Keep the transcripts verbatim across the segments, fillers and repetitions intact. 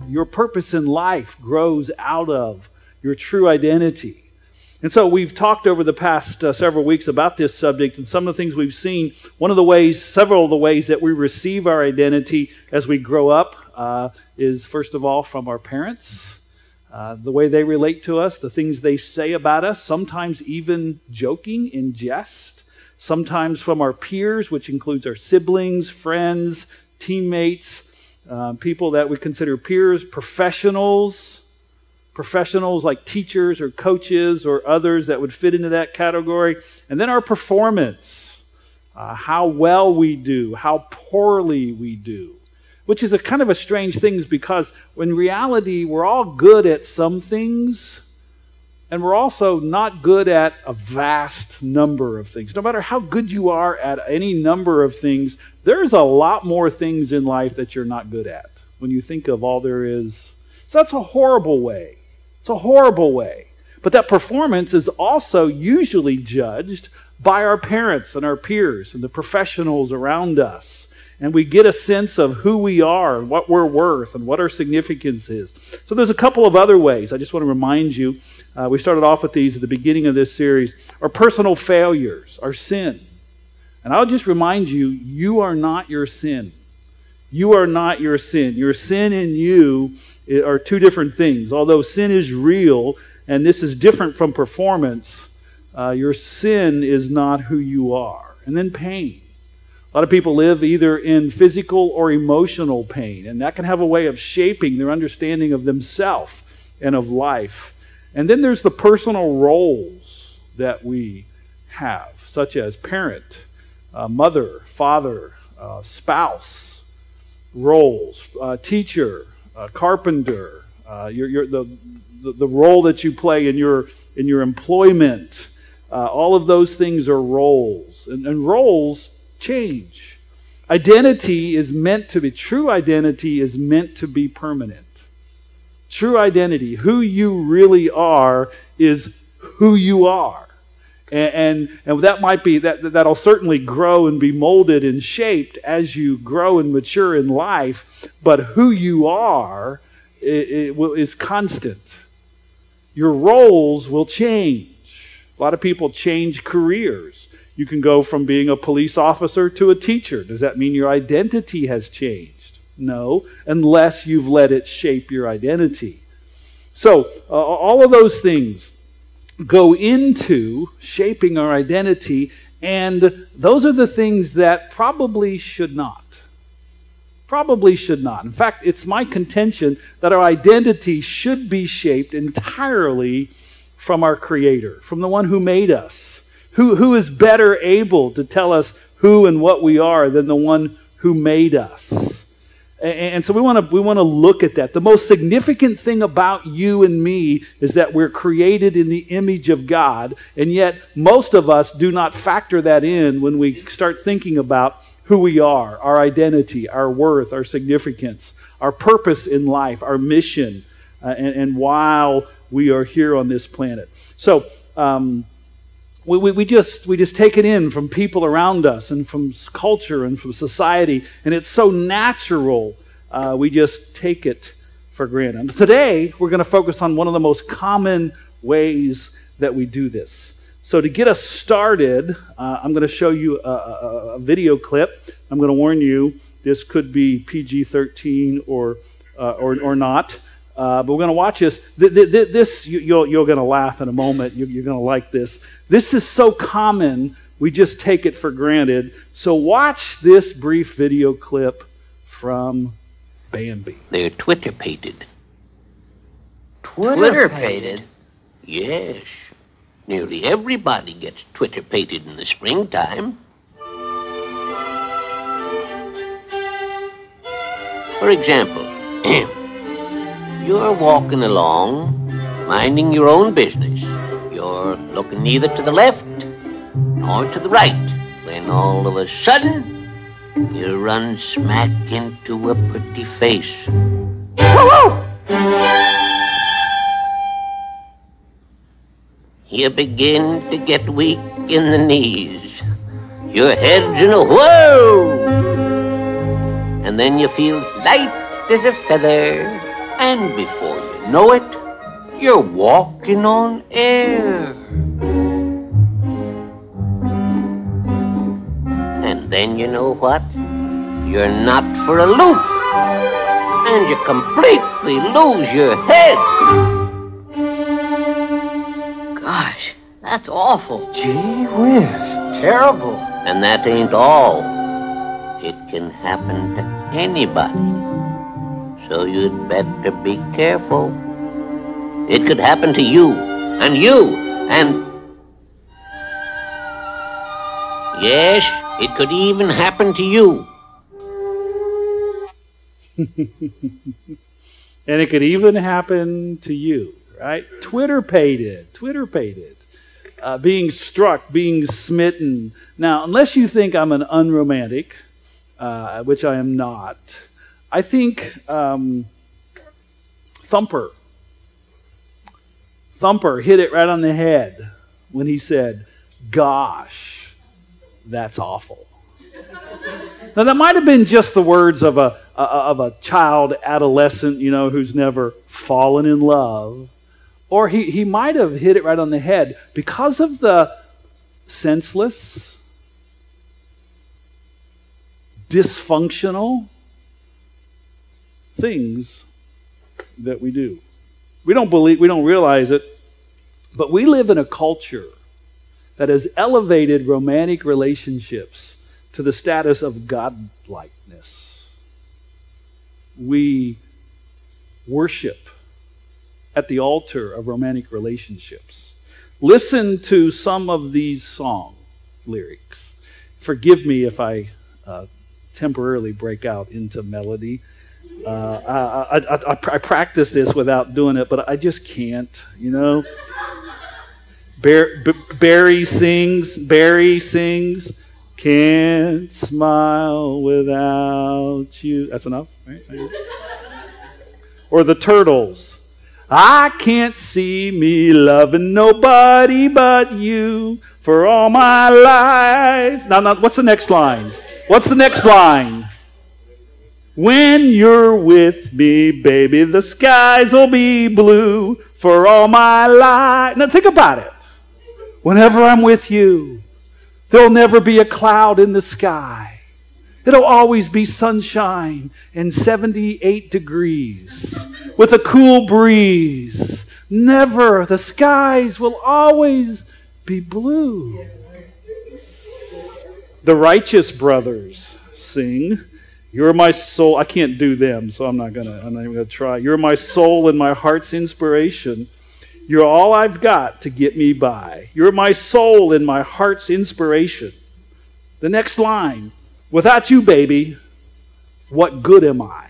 your purpose in life grows out of your true identity. And so we've talked over the past uh, several weeks about this subject, and some of the things we've seen. One of the ways, several of the ways that we receive our identity as we grow up uh, is, first of all, from our parents. Uh, the way they relate to us, the things they say about us, sometimes even joking in jest. Sometimes from our peers, which includes our siblings, friends, teammates, uh, people that we consider peers, professionals, professionals like teachers or coaches or others that would fit into that category. And then our performance, uh, how well we do, how poorly we do, which is a kind of a strange thing because in reality, we're all good at some things, and we're also not good at a vast number of things. No matter how good you are at any number of things, there's a lot more things in life that you're not good at when you think of all there is. So that's a horrible way. It's a horrible way. But that performance is also usually judged by our parents and our peers and the professionals around us. And we get a sense of who we are and what we're worth and what our significance is. So there's a couple of other ways. I just want to remind you, uh, we started off with these at the beginning of this series, our personal failures, our sin. And I'll just remind you, you are not your sin. You are not your sin. Your sin and you are two different things. Although sin is real, and this is different from performance, uh, your sin is not who you are. And then pain. A lot of people live either in physical or emotional pain, and that can have a way of shaping their understanding of themselves and of life. And then there's the personal roles that we have, such as parent, uh, mother, father, uh, spouse roles, uh, teacher, uh, carpenter, uh, your, your, the, the the role that you play in your in your employment. Uh, all of those things are roles, and, and roles change. Identity is meant to be, true identity is meant to be permanent. True identity, who you really are, is who you are. And, and, and that might be, that, that'll certainly grow and be molded and shaped as you grow and mature in life, but who you are it, it will, is constant. Your roles will change. A lot of people change careers. You can go from being a police officer to a teacher. Does that mean your identity has changed? No, unless you've let it shape your identity. So, uh, all of those things go into shaping our identity, and those are the things that probably should not. Probably should not. In fact, it's my contention that our identity should be shaped entirely from our Creator, from the one who made us. Who, who is better able to tell us who and what we are than the one who made us? And, and so we want to we want to look at that. The most significant thing about you and me is that we're created in the image of God, and yet most of us do not factor that in when we start thinking about who we are, our identity, our worth, our significance, our purpose in life, our mission, uh, and, and while we are here on this planet. So, um, We, we, we just we just take it in from people around us and from culture and from society, and it's so natural, uh, we just take it for granted. And today, we're going to focus on one of the most common ways that we do this. So to get us started, uh, I'm going to show you a, a, a video clip. I'm going to warn you, this could be P G thirteen or, uh, or, or not. Uh, but we're going to watch this. Th- th- th- this you, you're, you're going to laugh in a moment. You're, you're going to like this. This is so common, we just take it for granted. So watch this brief video clip from Bambi. They're Twitter-pated. Twitter-pated? Yes. Nearly everybody gets Twitter-pated in the springtime. For example, you're walking along, minding your own business. You're looking neither to the left nor to the right, when all of a sudden, you run smack into a pretty face. Woo-woo! You begin to get weak in the knees. Your head's in a whirl. And then you feel light as a feather. And before you know it, you're walking on air. And then you know what? You're knocked for a loop. And you completely lose your head. Gosh, that's awful. Gee whiz. Terrible. And that ain't all. It can happen to anybody. So you'd better be careful. It could happen to you, and you, and... Yes, it could even happen to you. And it could even happen to you, right? Twitter paid it. Twitter paid it. Uh, being struck, being smitten. Now, unless you think I'm an unromantic, uh, which I am not, I think um, Thumper, Thumper hit it right on the head when he said, "Gosh, that's awful." Now, that might have been just the words of a, a of a child adolescent, you know, who's never fallen in love. Or he, he might have hit it right on the head because of the senseless, dysfunctional things that we do. We don't believe, we don't realize it, but we live in a culture that has elevated romantic relationships to the status of godlikeness. We worship at the altar of romantic relationships. Listen to some of these song lyrics. Forgive me if I uh, temporarily break out into melody. Uh, I, I, I, I practice this without doing it, but I just can't, you know. Bar- B- Barry sings, Barry sings, "Can't smile without you." That's enough, right? Or the Turtles. "I can't see me loving nobody but you for all my life." Now, now, what's the next line? What's the next line? "When you're with me, baby, the skies will be blue for all my life." Now, think about it. Whenever I'm with you, there'll never be a cloud in the sky. It'll always be sunshine and seventy-eight degrees with a cool breeze. Never. The skies will always be blue. The Righteous Brothers sing, "You're my soul." I can't do them, so I'm not gonna. I'm not even gonna try. "You're my soul and my heart's inspiration. You're all I've got to get me by. You're my soul and my heart's inspiration." The next line. "Without you, baby, what good am I?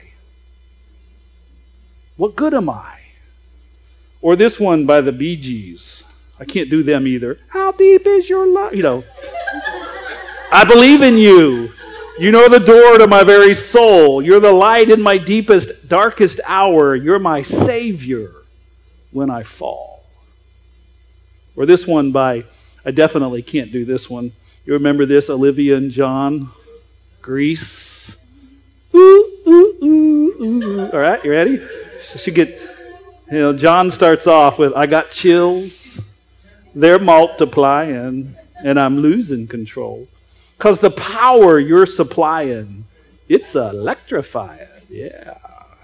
What good am I?" Or this one by the Bee Gees. I can't do them either. "How deep is your love?" You know. "I believe in you. You know the door to my very soul. You're the light in my deepest, darkest hour. You're my Savior when I fall." Or this one by, I definitely can't do this one. You remember this, Olivia and John? "Grease." Ooh, ooh, ooh, ooh. All right, you ready? She get, you know, John starts off with, "I got chills. They're multiplying, and I'm losing control. Because the power you're supplying, it's electrifying." Yeah.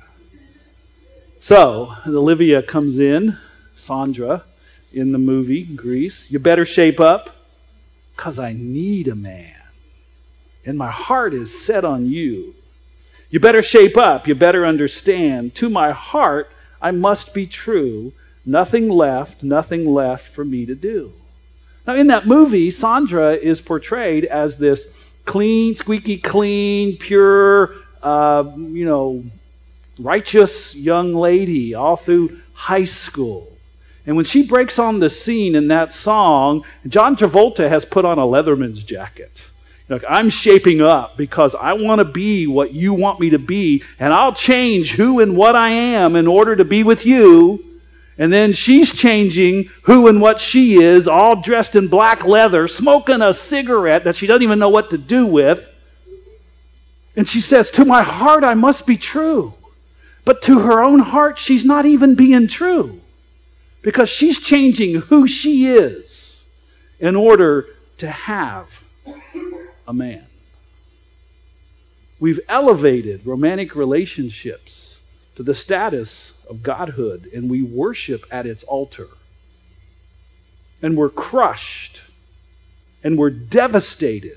So, Olivia comes in, Sandra, in the movie, Grease. "You better shape up, because I need a man. And my heart is set on you. You better shape up. You better understand. To my heart, I must be true. Nothing left, nothing left for me to do." Now, in that movie, Sandra is portrayed as this clean, squeaky clean, pure, uh, you know, righteous young lady all through high school. And when she breaks on the scene in that song, John Travolta has put on a Leatherman's jacket. Look, "I'm shaping up because I want to be what you want me to be, and I'll change who and what I am in order to be with you." And then she's changing who and what she is, all dressed in black leather, smoking a cigarette that she doesn't even know what to do with. And she says, "To my heart I must be true. But to her own heart, she's not even being true, because she's changing who she is in order to have a man. We've elevated romantic relationships to the status of godhood, and we worship at its altar. And we're crushed, and we're devastated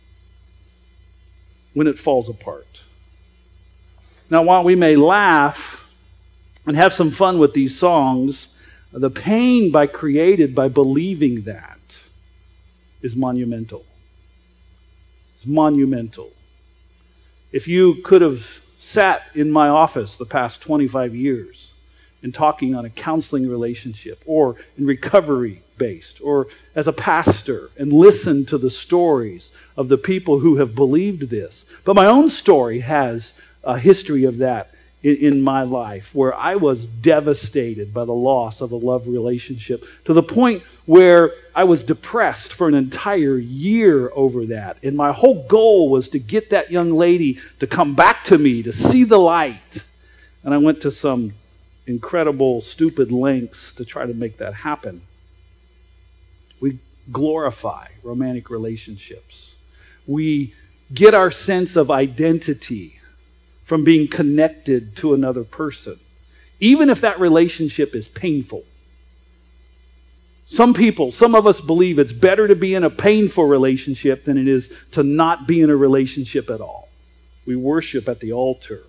when it falls apart. Now, while we may laugh and have some fun with these songs, the pain by created by believing that is monumental. It's monumental. If you could have sat in my office the past twenty-five years and talking on a counseling relationship or in recovery based or as a pastor and listened to the stories of the people who have believed this. But my own story has a history of that in, in my life, where I was devastated by the loss of a love relationship to the point where I was depressed for an entire year over that. And my whole goal was to get that young lady to come back to me, to see the light. And I went to some incredible, stupid lengths to try to make that happen. We glorify romantic relationships. We get our sense of identity from being connected to another person, even if that relationship is painful. Some people, some of us believe it's better to be in a painful relationship than it is to not be in a relationship at all. We worship at the altar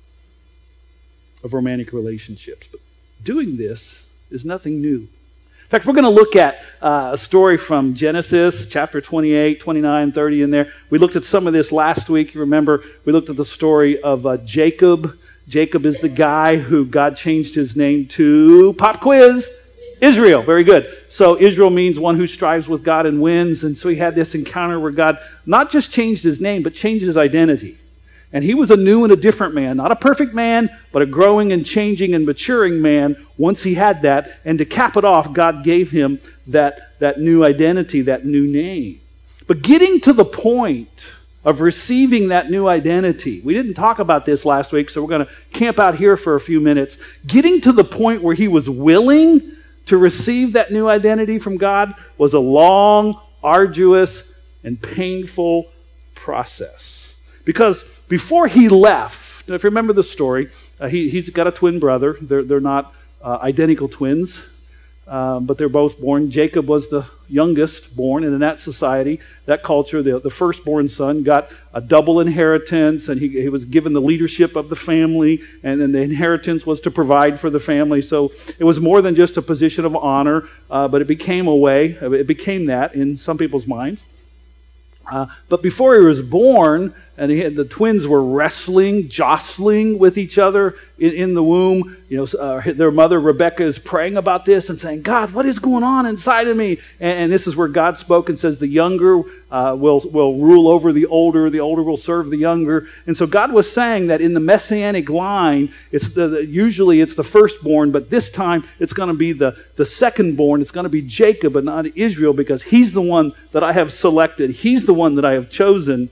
of romantic relationships. But doing this is nothing new. In fact, we're going to look at uh, a story from Genesis, chapter twenty-eight, twenty-nine, thirty in there. We looked at some of this last week. You remember, we looked at the story of uh, Jacob. Jacob is the guy who God changed his name to, pop quiz, Israel. Very good. So Israel means one who strives with God and wins. And so he had this encounter where God not just changed his name, but changed his identity. And he was a new and a different man, not a perfect man, but a growing and changing and maturing man once he had that. And to cap it off, God gave him that, that new identity, that new name. But getting to the point of receiving that new identity, we didn't talk about this last week, so we're going to camp out here for a few minutes. Getting to the point where he was willing to receive that new identity from God was a long, arduous, and painful process. Because before he left, if you remember the story, uh, he, he's got a twin brother. They're, they're not uh, identical twins, um, but they're both born. Jacob was the youngest born, and in that society, that culture, the, the firstborn son got a double inheritance, and he, he was given the leadership of the family, and then the inheritance was to provide for the family. So it was more than just a position of honor, uh, but it became a way, it became that in some people's minds. Uh, but before he was born, and he had, the twins were wrestling, jostling with each other in, in the womb. You know, uh, their mother Rebecca is praying about this and saying, "God, what is going on inside of me?" And, and this is where God spoke and says, "The younger uh, will will rule over the older; the older will serve the younger." And so God was saying that in the messianic line, it's the, the usually it's the firstborn, but this time it's going to be the the secondborn. It's going to be Jacob, but not Israel, because he's the one that I have selected. He's the one that I have chosen.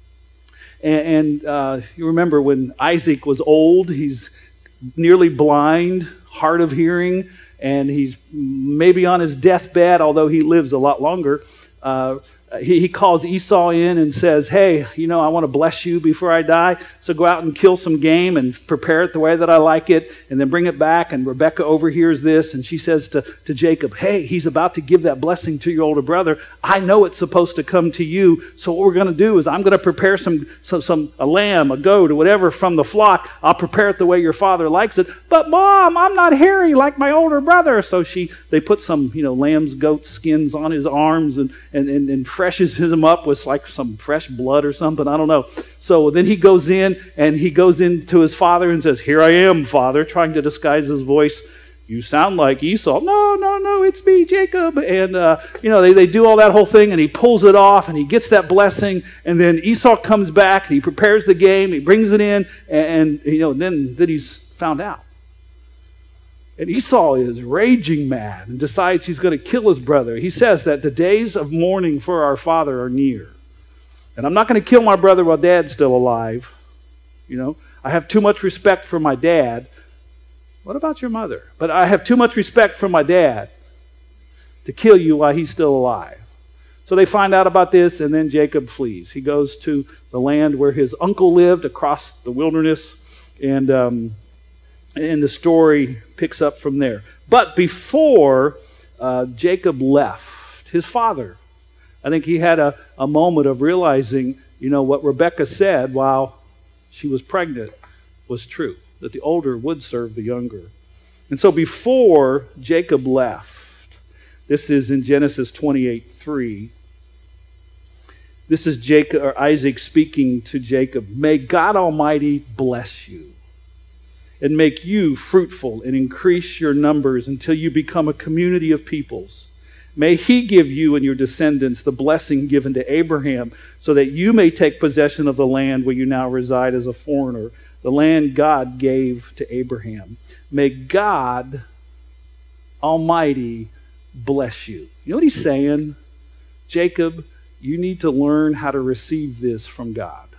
And, and uh, you remember when Isaac was old, he's nearly blind, hard of hearing, and he's maybe on his deathbed, although he lives a lot longer. Uh, he, he calls Esau in and says, "Hey, you know, I want to bless you before I die, so go out and kill some game and prepare it the way that I like it, and then bring it back." And Rebecca overhears this, and she says to, to Jacob, "Hey, he's about to give that blessing to your older brother. I know it's supposed to come to you, so what we're going to do is I'm going to prepare some, some, some a lamb, a goat, or whatever from the flock. I'll prepare it the way your father likes it. But Mom, I'm not hairy like my older brother." So she, they put some, you know, lamb's, goat skins on his arms and, and, and, and freshes him up with like some fresh blood or something. I don't know. So then he goes in and he goes into his father and says, "Here I am, Father," trying to disguise his voice. "You sound like Esau." "No, no, no, it's me, Jacob." And, uh, you know, they, they do all that whole thing, and he pulls it off, and he gets that blessing. And then Esau comes back, and he prepares the game, he brings it in, and, and you know, then, then he's found out. And Esau is raging mad and decides he's going to kill his brother. He says that the days of mourning for our father are near. And I'm not going to kill my brother while Dad's still alive. You know, I have too much respect for my dad. What about your mother? But I have too much respect for my dad to kill you while he's still alive. So they find out about this, and then Jacob flees. He goes to the land where his uncle lived across the wilderness, and, um, and the story picks up from there. But before uh, Jacob left, his father, I think he had a, a moment of realizing, you know, what Rebekah said while she was pregnant was true, that the older would serve the younger. And so before Jacob left, this is in Genesis twenty-eight three, this is Jacob or Isaac speaking to Jacob. May God Almighty bless you and make you fruitful and increase your numbers until you become a community of peoples. May he give you and your descendants the blessing given to Abraham so that you may take possession of the land where you now reside as a foreigner, the land God gave to Abraham. May God Almighty bless you. You know what he's saying? Jacob, you need to learn how to receive this from God.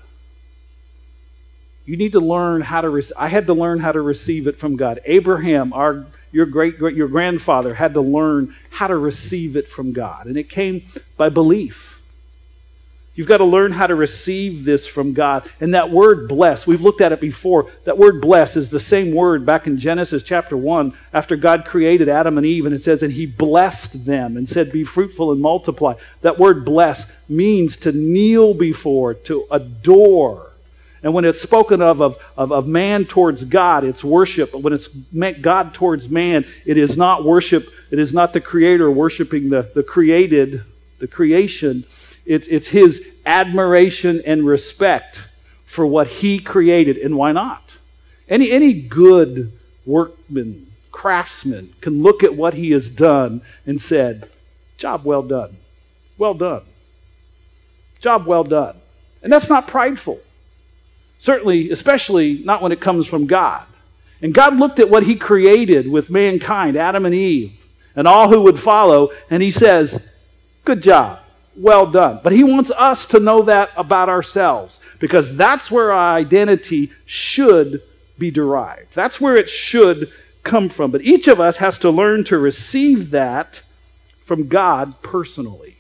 You need to learn how to receive. I had to learn how to receive it from God. Abraham, our your great, great your grandfather, had to learn how to receive it from God, and it came by belief. You've got to learn how to receive this from God. And that word bless, we've looked at it before. That word bless is the same word back in Genesis chapter one after God created Adam and Eve. And it says, and he blessed them and said, be fruitful and multiply. That word bless means to kneel before, to adore. And when it's spoken of, of, of, of man towards God, it's worship. But when it's God towards man, it is not worship. It is not the creator worshiping the, the created, the creation. It's, it's his admiration and respect for what he created. And why not? Any, any good workman, craftsman can look at what he has done and said, job well done. Well done. Job well done. And that's not prideful. Certainly, especially not when it comes from God. And God looked at what he created with mankind, Adam and Eve, and all who would follow, and he says, good job. Well done. But he wants us to know that about ourselves, because that's where our identity should be derived. That's where it should come from. But each of us has to learn to receive that from God personally.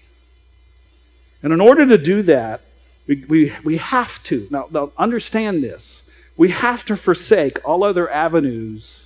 And in order to do that, we, we, we have to, now, now understand this, we have to forsake all other avenues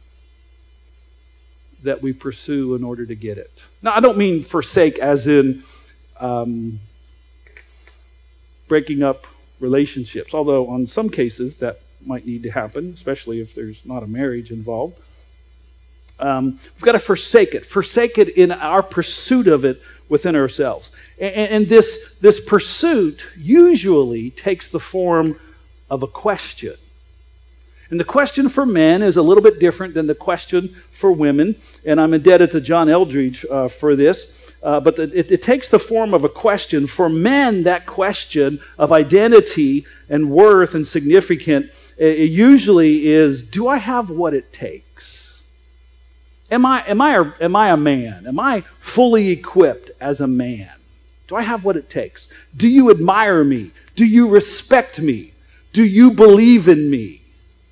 that we pursue in order to get it. Now, I don't mean forsake as in Um, breaking up relationships, although on some cases that might need to happen, especially if there's not a marriage involved. Um, we've got to forsake it. Forsake it in our pursuit of it within ourselves. And, and this, this pursuit usually takes the form of a question. And the question for men is a little bit different than the question for women. And I'm indebted to John Eldridge uh, for this. Uh, but the, it, it takes the form of a question. For men, that question of identity and worth and significance, it, it usually is, do I have what it takes? Am I, am, I a, am I a man? Am I fully equipped as a man? Do I have what it takes? Do you admire me? Do you respect me? Do you believe in me?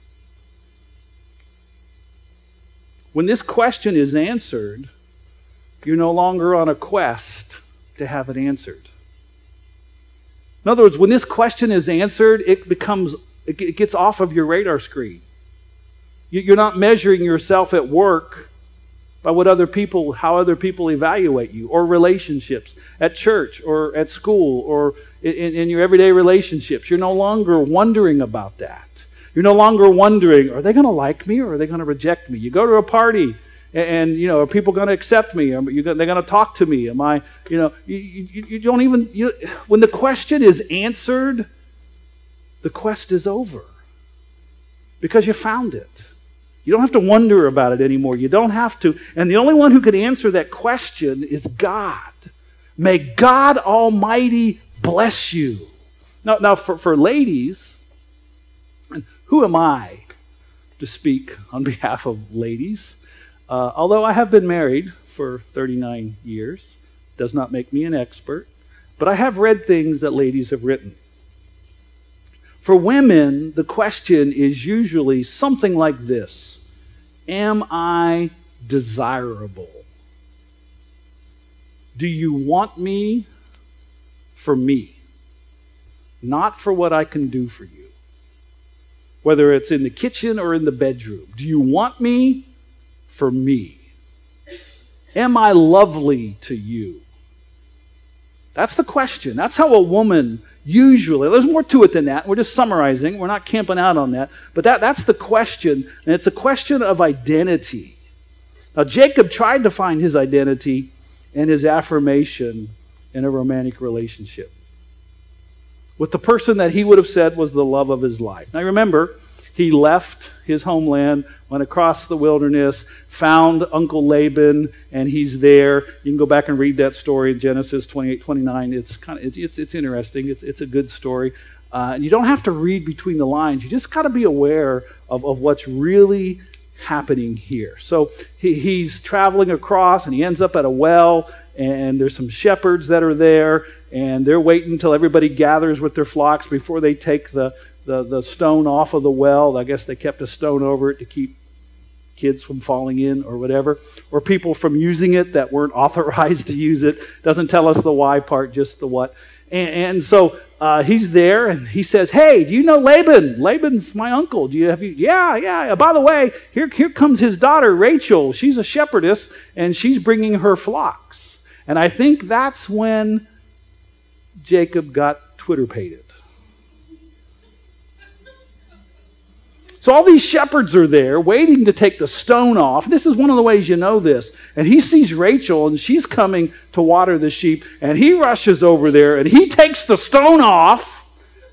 When this question is answered, you're no longer on a quest to have it answered. In other words, when this question is answered, it becomes, it gets off of your radar screen. You're not measuring yourself at work by what other people, how other people evaluate you, or relationships at church or at school or in, in your everyday relationships. You're no longer wondering about that. You're no longer wondering, are they going to like me or are they going to reject me? You go to a party, and, you know, are people going to accept me? Are you, they're going to talk to me? Am I, you know, you, you, you don't even, you, when the question is answered, the quest is over. Because you found it. You don't have to wonder about it anymore. You don't have to. And the only one who could answer that question is God. May God Almighty bless you. Now, now for, for ladies, and who am I to speak on behalf of ladies? Uh, although I have been married for thirty-nine years, does not make me an expert, but I have read things that ladies have written. For women, the question is usually something like this: am I desirable? Do you want me for me, not for what I can do for you? Whether it's in the kitchen or in the bedroom. Do you want me for me? Am I lovely to you? That's the question. That's how a woman usually, there's more to it than that. We're just summarizing. We're not camping out on that. But that, that's the question, and it's a question of identity. Now, Jacob tried to find his identity and his affirmation in a romantic relationship with the person that he would have said was the love of his life. Now remember, he left his homeland, went across the wilderness, found Uncle Laban, and he's there. You can go back and read that story in Genesis twenty-eight, twenty-nine. It's kind of it's it's, it's interesting. It's it's a good story. Uh, and you don't have to read between the lines. You just got to be aware of, of what's really happening here. So he, he's traveling across, and he ends up at a well, and there's some shepherds that are there, and they're waiting until everybody gathers with their flocks before they take the, the, the stone off of the well. I guess they kept a stone over it to keep kids from falling in or whatever, or people from using it that weren't authorized to use it. Doesn't tell us the why part, just the what. And, and so uh, he's there, and he says, "Hey, do you know Laban? Laban's my uncle. Do you have you? Yeah, yeah. By the way, here here comes his daughter Rachel. She's a shepherdess, and she's bringing her flocks." And I think that's when Jacob got Twitter-pated. So all these shepherds are there waiting to take the stone off. This is one of the ways you know this. And he sees Rachel, and she's coming to water the sheep, and he rushes over there, and he takes the stone off.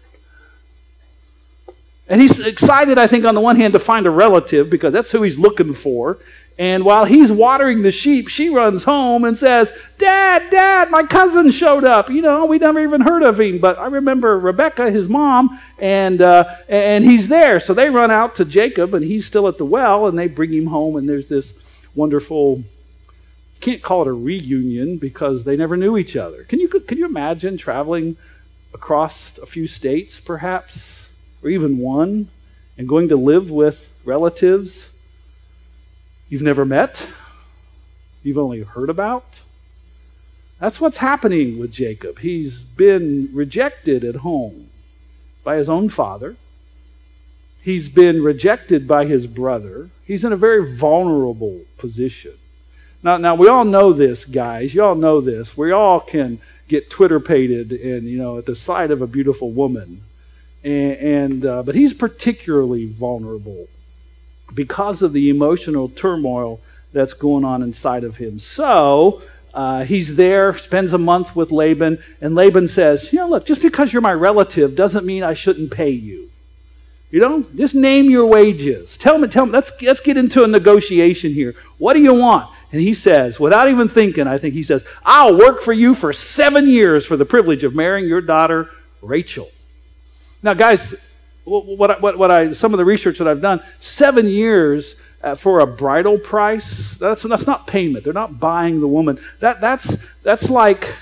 And he's excited, I think, on the one hand, to find a relative, because that's who he's looking for. And while he's watering the sheep, she runs home and says, "Dad, Dad, my cousin showed up. You know, we never even heard of him, but I remember Rebecca, his mom, and uh, and he's there." So they run out to Jacob, and he's still at the well, and they bring him home, and there's this wonderful, you can't call it a reunion because they never knew each other. Can you, can you imagine traveling across a few states, perhaps, or even one, and going to live with relatives you've never met, you've only heard about? That's what's happening with Jacob. He's been rejected at home by his own father. He's been rejected by his brother. He's in a very vulnerable position. Now, now we all know this, guys. You all know this. We all can get Twitter-pated and, you know, at the sight of a beautiful woman. And, and uh, but he's particularly vulnerable because of the emotional turmoil that's going on inside of him. So uh, he's there, spends a month with Laban, and Laban says, "You know, look, just because you're my relative doesn't mean I shouldn't pay you. You know, just name your wages. Tell me, tell me. Let's let's get into a negotiation here. What do you want?" And he says, without even thinking, I think he says, "I'll work for you for seven years for the privilege of marrying your daughter, Rachel." Now, guys, What, what, what I, some of the research that I've done, seven years uh, for a bridal price, that's, that's not payment. They're not buying the woman. That, that's, that's like,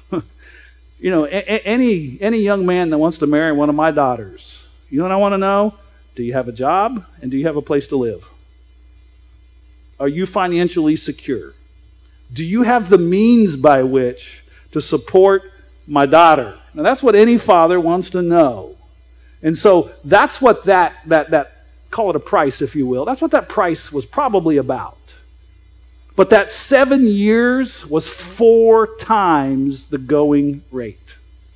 you know, a, a, any, any young man that wants to marry one of my daughters. You know what I want to know? Do you have a job, and do you have a place to live? Are you financially secure? Do you have the means by which to support my daughter? Now, that's what any father wants to know. And so that's what that, that, that, call it a price, if you will, that's what that price was probably about. But that seven years was four times the going rate.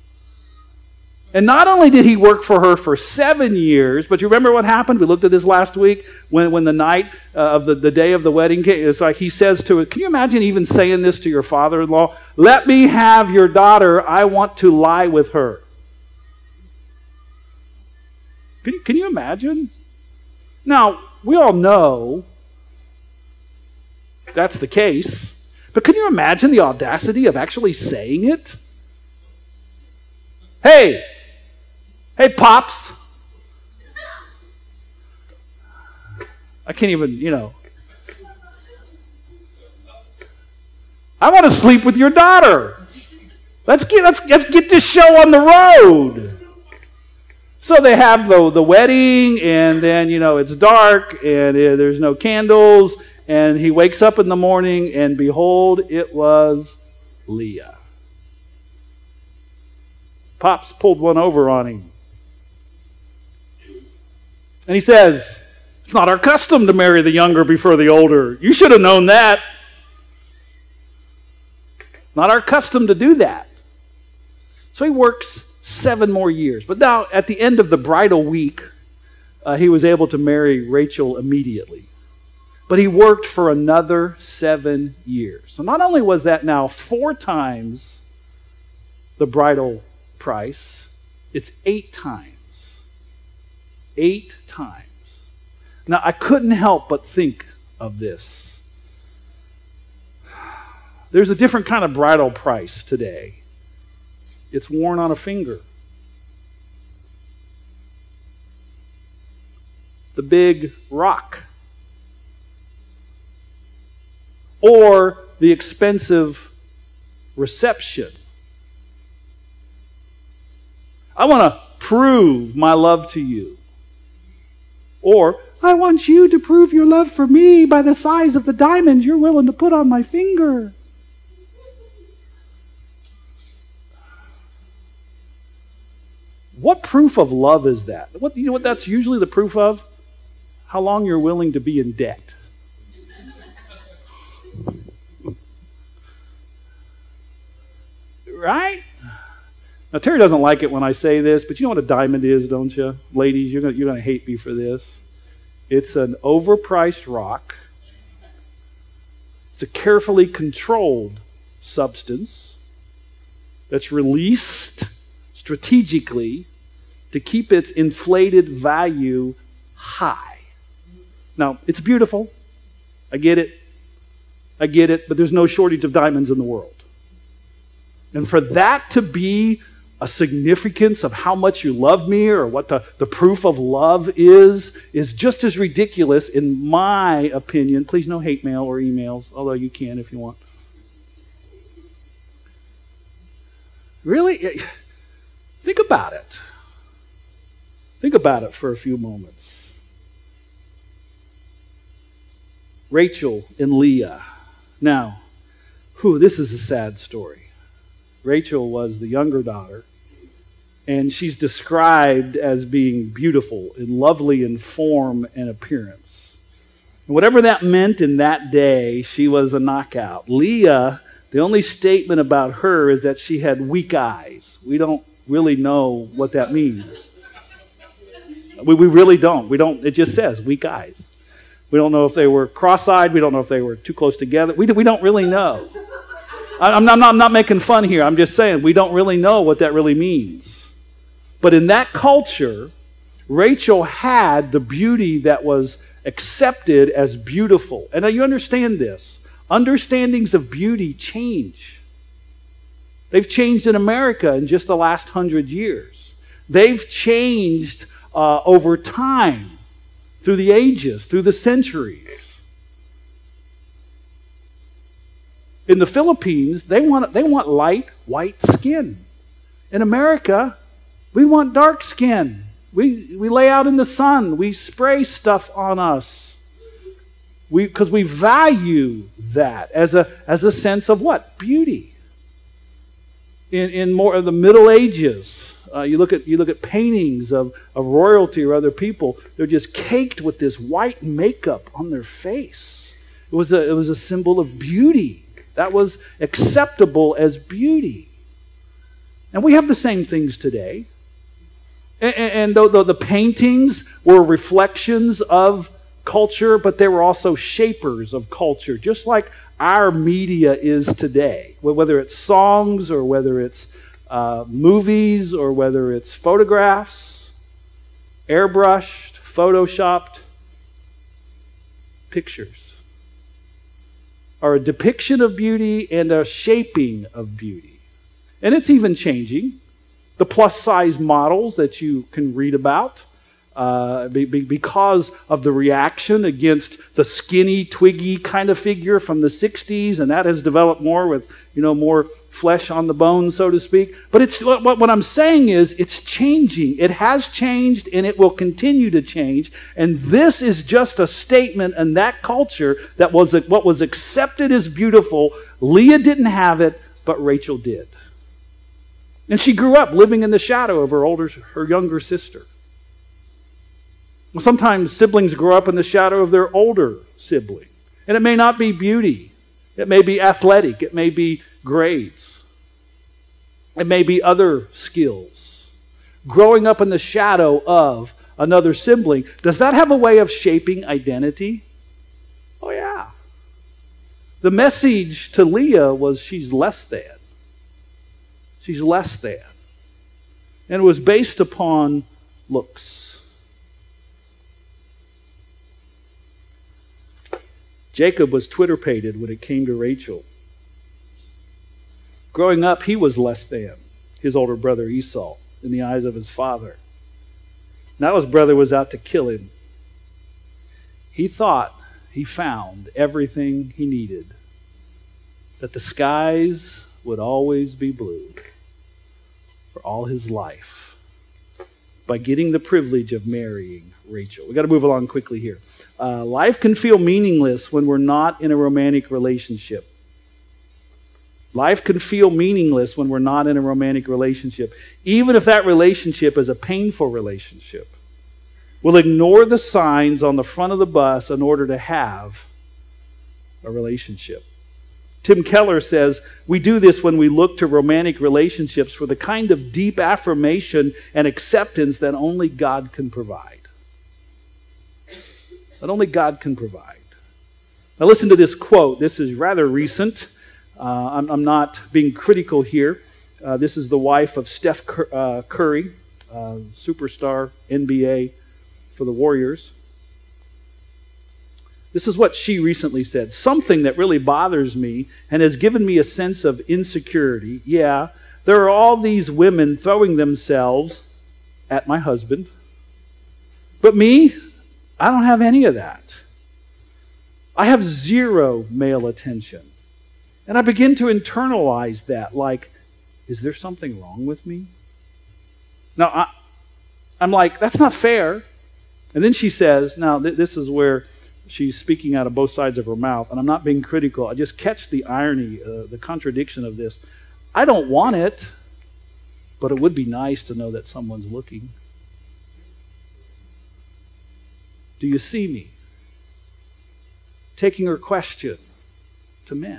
And not only did he work for her for seven years, but you remember what happened? We looked at this last week when, when the night uh, of the, the day of the wedding came. It's like he says to it, can you imagine even saying this to your father-in-law? "Let me have your daughter. I want to lie with her." Can you, can you imagine? Now, we all know that's the case, but can you imagine the audacity of actually saying it? Hey, hey, Pops. I can't even, you know. I want to sleep with your daughter. Let's get, let's, let's get this show on the road. So they have the, the wedding, and then, you know, it's dark, and uh, there's no candles, and he wakes up in the morning, and behold, it was Leah. Pops pulled one over on him. And he says, it's not our custom to marry the younger before the older. You should have known that. Not our custom to do that. So he works seven more years. But now, at the end of the bridal week, uh, he was able to marry Rachel immediately. But he worked for another seven years. So not only was that now four times the bridal price, it's eight times. Eight times. Now, I couldn't help but think of this. There's a different kind of bridal price today. It's worn on a finger. The big rock. Or the expensive reception. I want to prove my love to you. Or, I want you to prove your love for me by the size of the diamond you're willing to put on my finger. What proof of love is that? What, you know what that's usually the proof of? How long you're willing to be in debt. Right? Now, Terry doesn't like it when I say this, but you know what a diamond is, don't you? Ladies, you're going you're going to hate me for this. It's an overpriced rock. It's a carefully controlled substance that's released strategically to keep its inflated value high. Now, it's beautiful. I get it. I get it, but there's no shortage of diamonds in the world. And for that to be a significance of how much you love me or what the, the proof of love is, is just as ridiculous in my opinion. Please no hate mail or emails, although you can if you want. Really? Think about it. Think about it for a few moments. Rachel and Leah. Now, whew, this is a sad story. Rachel was the younger daughter, and she's described as being beautiful and lovely in form and appearance. And whatever that meant in that day, she was a knockout. Leah, the only statement about her is that she had weak eyes. We don't really know what that means. We, we really don't. We don't. It just says weak eyes. We don't know if they were cross-eyed. We don't know if they were too close together. We, we don't really know. I'm not, I'm, not, I'm not making fun here. I'm just saying we don't really know what that really means. But in that culture, Rachel had the beauty that was accepted as beautiful. And now you understand this. Understandings of beauty change. They've changed in America in just the last hundred years. They've changed uh, over time, through the ages, through the centuries. In the Philippines, they want, they want light, white skin. In America, we want dark skin. We, we lay out in the sun. We spray stuff on us. We, because we value that as a, as a sense of what? Beauty. In, in more of the Middle Ages, uh, you look at, you look at paintings of, of royalty or other people, they're just caked with this white makeup on their face. It was a, it was a symbol of beauty. That was acceptable as beauty. And we have the same things today. And, and though, though the paintings were reflections of culture, but they were also shapers of culture, just like our media is today. Whether it's songs or whether it's uh, movies or whether it's photographs, airbrushed, photoshopped pictures. Are a depiction of beauty and a shaping of beauty. And it's even changing. The plus-size models that you can read about, uh, be, be, because of the reaction against the skinny, twiggy kind of figure from the sixties, and that has developed more with, you know, more flesh on the bone, so to speak. But it's what, what I'm saying is it's changing. It has changed, and it will continue to change. And this is just a statement in that culture that was what was accepted as beautiful. Leah didn't have it, but Rachel did. And she grew up living in the shadow of her older, her younger sister. Well, sometimes siblings grow up in the shadow of their older sibling. And it may not be beauty. It may be athletic. It may be grades. It may be other skills. Growing up in the shadow of another sibling, does that have a way of shaping identity? Oh, yeah. The message to Leah was she's less than. She's less than. And it was based upon looks. Jacob was Twitter-pated when it came to Rachel. Growing up, he was less than his older brother Esau in the eyes of his father. Now his brother was out to kill him. He thought he found everything he needed, that the skies would always be blue for all his life by getting the privilege of marrying Rachel. We've got to move along quickly here. Uh, life can feel meaningless when we're not in a romantic relationship. Life can feel meaningless when we're not in a romantic relationship. Even if that relationship is a painful relationship. We'll ignore the signs on the front of the bus in order to have a relationship. Tim Keller says, we do this when we look to romantic relationships for the kind of deep affirmation and acceptance that only God can provide. That only God can provide. Now listen to this quote. This is rather recent. Uh, I'm, I'm not being critical here. Uh, this is the wife of Steph Cur- uh, Curry, uh, superstar N B A for the Warriors. This is what she recently said. Something that really bothers me and has given me a sense of insecurity. Yeah, there are all these women throwing themselves at my husband. But me, I don't have any of that. I have zero male attention. And I begin to internalize that, like, is there something wrong with me? Now, I, I'm like, that's not fair. And then she says, now th- this is where she's speaking out of both sides of her mouth, and I'm not being critical. I just catch the irony, uh, the contradiction of this. I don't want it, but it would be nice to know that someone's looking. Do you see me? Taking her question to men.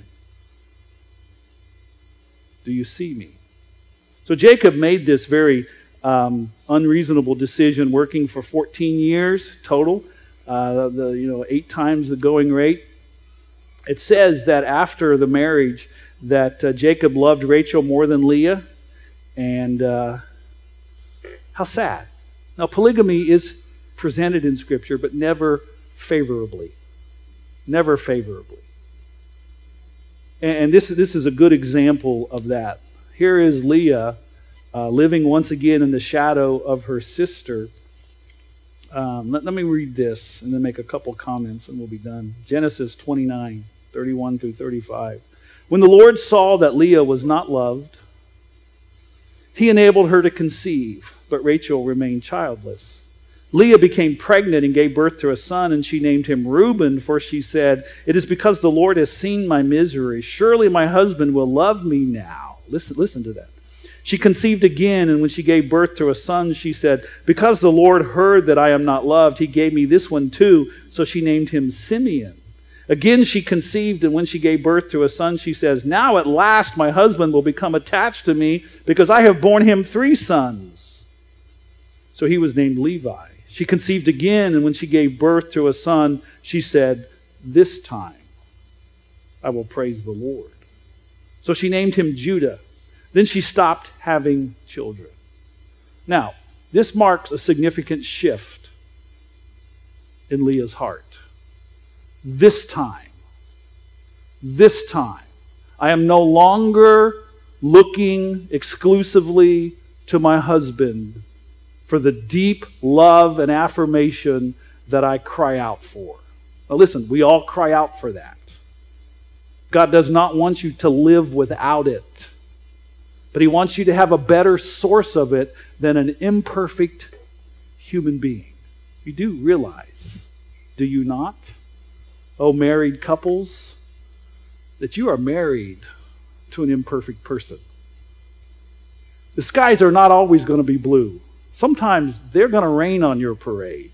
Do you see me? So Jacob made this very um, unreasonable decision, working for fourteen years total, uh, the you know eight times the going rate. It says that after the marriage, that uh, Jacob loved Rachel more than Leah, and uh, how sad. Now polygamy is presented in Scripture, but never favorably. Never favorably. And this, this is a good example of that. Here is Leah uh, living once again in the shadow of her sister. Um, let, let me read this and then make a couple comments and we'll be done. Genesis twenty-nine, thirty-one through thirty-five. When the Lord saw that Leah was not loved, he enabled her to conceive, but Rachel remained childless. Leah became pregnant and gave birth to a son, and she named him Reuben, for she said, "It is because the Lord has seen my misery. Surely my husband will love me now." Listen, listen to that. She conceived again, and when she gave birth to a son, she said, "Because the Lord heard that I am not loved, he gave me this one too." So she named him Simeon. Again she conceived, and when she gave birth to a son, she says, "Now at last my husband will become attached to me, because I have borne him three sons." So he was named Levi. She conceived again, and when she gave birth to a son, she said, "This time I will praise the Lord." So she named him Judah. Then she stopped having children. Now, this marks a significant shift in Leah's heart. This time, this time, I am no longer looking exclusively to my husband for the deep love and affirmation that I cry out for. Now listen, we all cry out for that. God does not want you to live without it, but He wants you to have a better source of it than an imperfect human being. You do realize, do you not, oh married couples, that you are married to an imperfect person? The skies are not always going to be blue. Sometimes they're going to rain on your parade.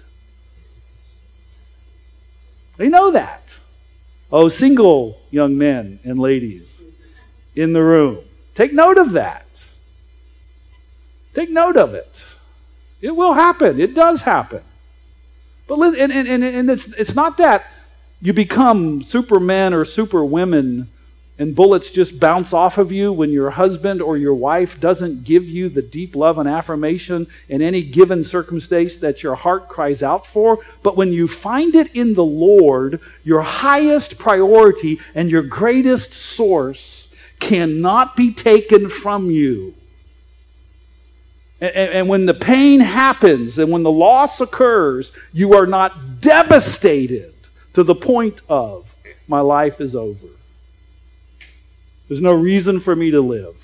They know that. Oh, single young men and ladies in the room, take note of that. Take note of it. It will happen. It does happen. But listen, and, and, and it's, it's not that you become supermen or superwomen and bullets just bounce off of you when your husband or your wife doesn't give you the deep love and affirmation in any given circumstance that your heart cries out for. But when you find it in the Lord, your highest priority and your greatest source cannot be taken from you. And, and when the pain happens and when the loss occurs, you are not devastated to the point of, my life is over. There's no reason for me to live.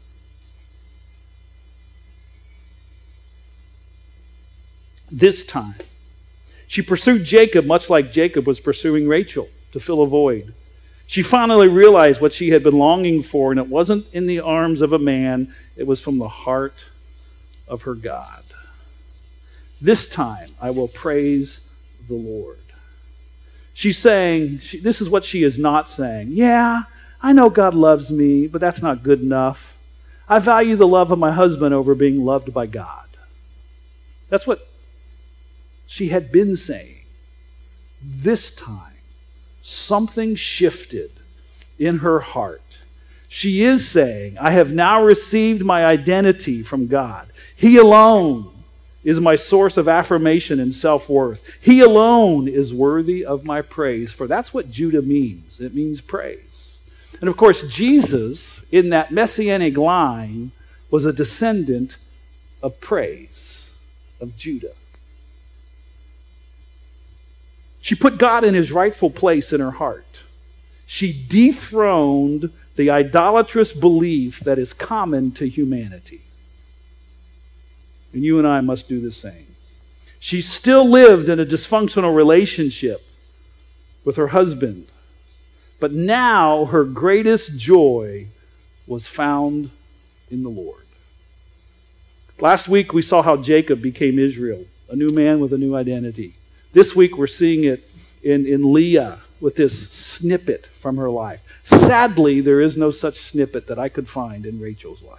This time, she pursued Jacob much like Jacob was pursuing Rachel to fill a void. She finally realized what she had been longing for, and it wasn't in the arms of a man, it was from the heart of her God. This time, I will praise the Lord. She's saying, she, this is what she is not saying. Yeah, I know God loves me, but that's not good enough. I value the love of my husband over being loved by God. That's what she had been saying. This time, something shifted in her heart. She is saying, I have now received my identity from God. He alone is my source of affirmation and self-worth. He alone is worthy of my praise, for that's what Judah means. It means praise. And of course, Jesus, in that messianic line, was a descendant of praise, of Judah. She put God in His rightful place in her heart. She dethroned the idolatrous belief that is common to humanity. And you and I must do the same. She still lived in a dysfunctional relationship with her husband. But now her greatest joy was found in the Lord. Last week we saw how Jacob became Israel, a new man with a new identity. This week we're seeing it in, in Leah with this snippet from her life. Sadly, there is no such snippet that I could find in Rachel's life.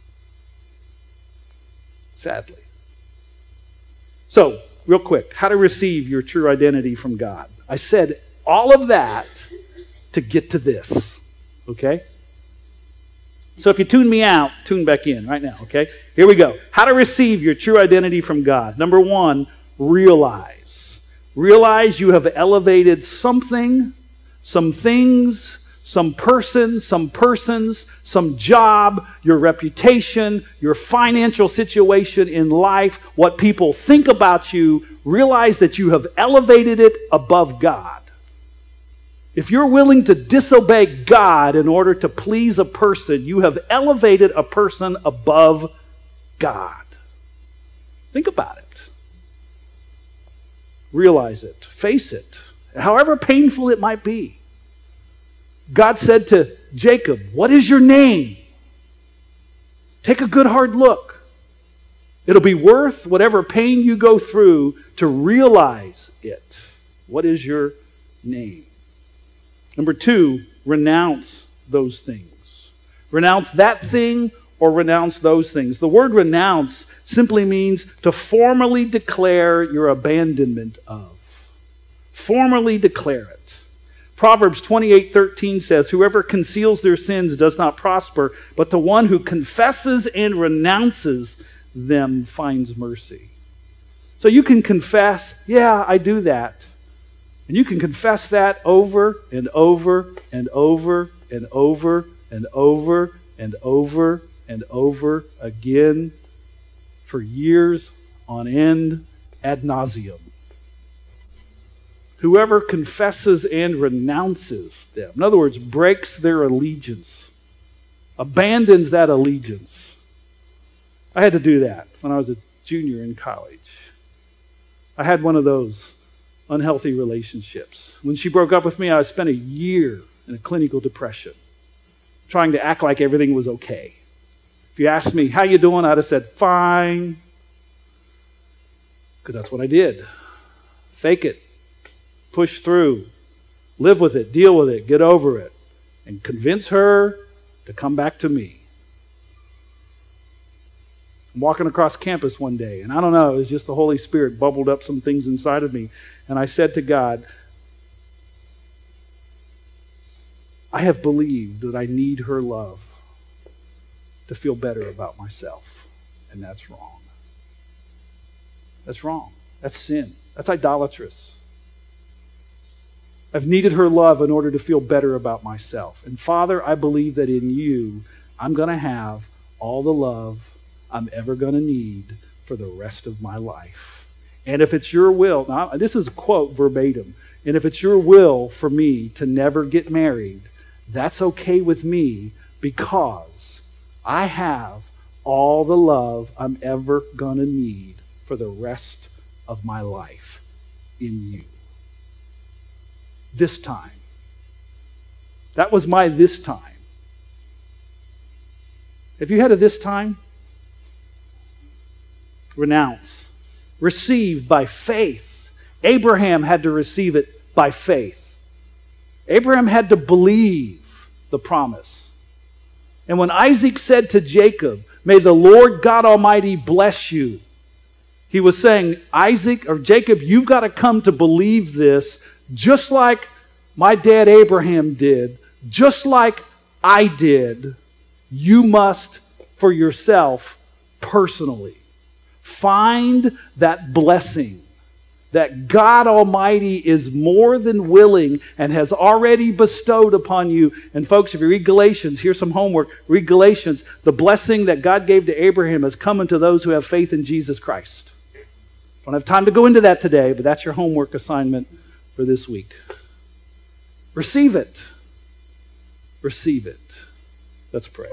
Sadly. So, real quick, how to receive your true identity from God. I said all of that to get to this, okay? So if you tune me out, tune back in right now, okay? Here we go. How to receive your true identity from God. Number one, realize. Realize you have elevated something, some things, some person, some persons, some job, your reputation, your financial situation in life, what people think about you. Realize that you have elevated it above God. If you're willing to disobey God in order to please a person, you have elevated a person above God. Think about it. Realize it. Face it. However painful it might be. God said to Jacob, what is your name? Take a good hard look. It'll be worth whatever pain you go through to realize it. What is your name? Number two, renounce those things. Renounce that thing or renounce those things. The word renounce simply means to formally declare your abandonment of. Formally declare it. Proverbs twenty-eight thirteen says, whoever conceals their sins does not prosper, but the one who confesses and renounces them finds mercy. So you can confess, yeah, I do that. And you can confess that over and over and over and over and over and over and over again for years on end ad nauseum. Whoever confesses and renounces them, in other words, breaks their allegiance, abandons that allegiance. I had to do that when I was a junior in college. I had one of those unhealthy relationships. When she broke up with me, I spent a year in a clinical depression, trying to act like everything was okay. If you asked me, how you doing? I'd have said, fine. Because that's what I did. Fake it. Push through. Live with it. Deal with it. Get over it. And convince her to come back to me. I'm walking across campus one day, and I don't know, it was just the Holy Spirit bubbled up some things inside of me. And I said to God, I have believed that I need her love to feel better about myself. And that's wrong. That's wrong. That's sin. That's idolatrous. I've needed her love in order to feel better about myself. And Father, I believe that in you, I'm going to have all the love I'm ever going to need for the rest of my life. And if it's your will, now this is a quote verbatim, and if it's your will for me to never get married, that's okay with me because I have all the love I'm ever going to need for the rest of my life in you. This time. That was my this time. Have you had a this time? Renounce. Received by faith. Abraham had to receive it by faith. Abraham had to believe the promise. And when Isaac said to Jacob, may the Lord God Almighty bless you, he was saying, Isaac or Jacob, you've got to come to believe this just like my dad Abraham did, just like I did. You must for yourself personally find that blessing that God Almighty is more than willing and has already bestowed upon you. And folks, if you read Galatians, here's some homework. Read Galatians. The blessing that God gave to Abraham has come unto those who have faith in Jesus Christ. Don't have time to go into that today, but that's your homework assignment for this week. Receive it. Receive it. Let's pray.